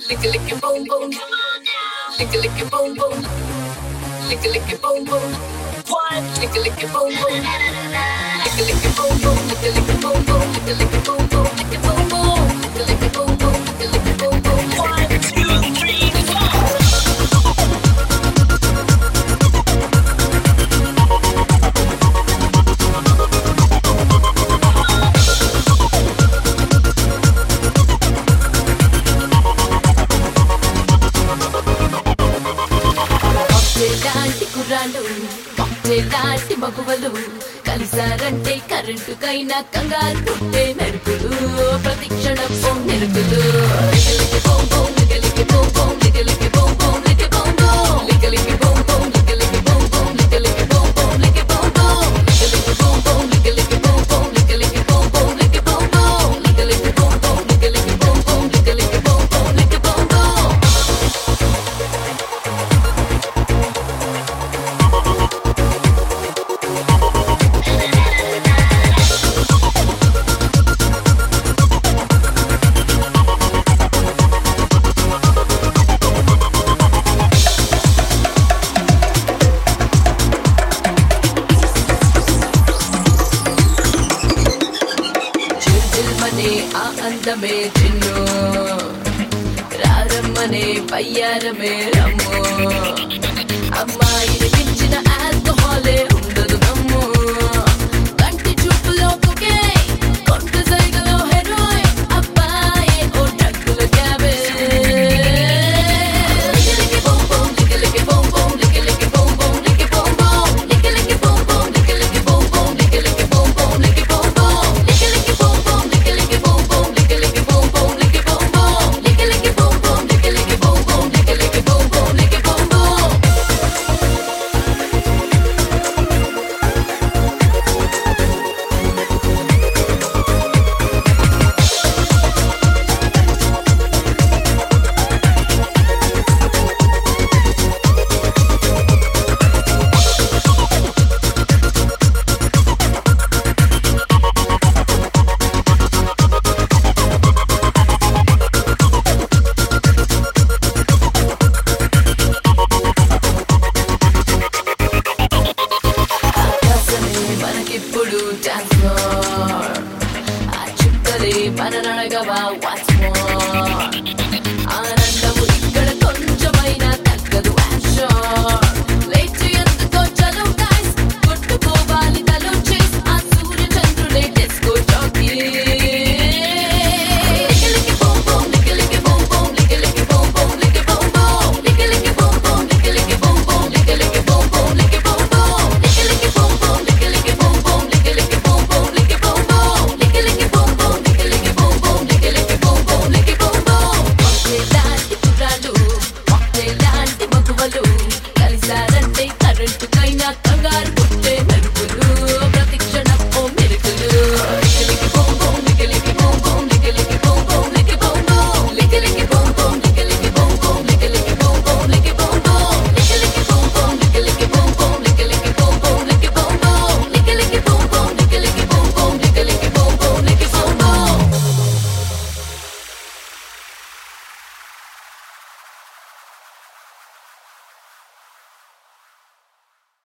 lick a lick boom boom, come on now, lick a lick boom boom, lick a lick boom boom, one, lick a lick boom boom, lick a lick boom boom, lick a lick boom boom, lick a lick boom boom, lick a boom boom, lick a lick boom boom, lick a lick boom boom, 1, 2, 3, 4. లాంటి మగువలు కలిసారంటే కరెంటుకైనా కంగారు పుట్టే మెరుపులు ప్రతిక్షణం మెరుపులు అందమే చిన్ను రారమ్మనే పయ్యారమే రమ్ము అమ్మాయిని మించిన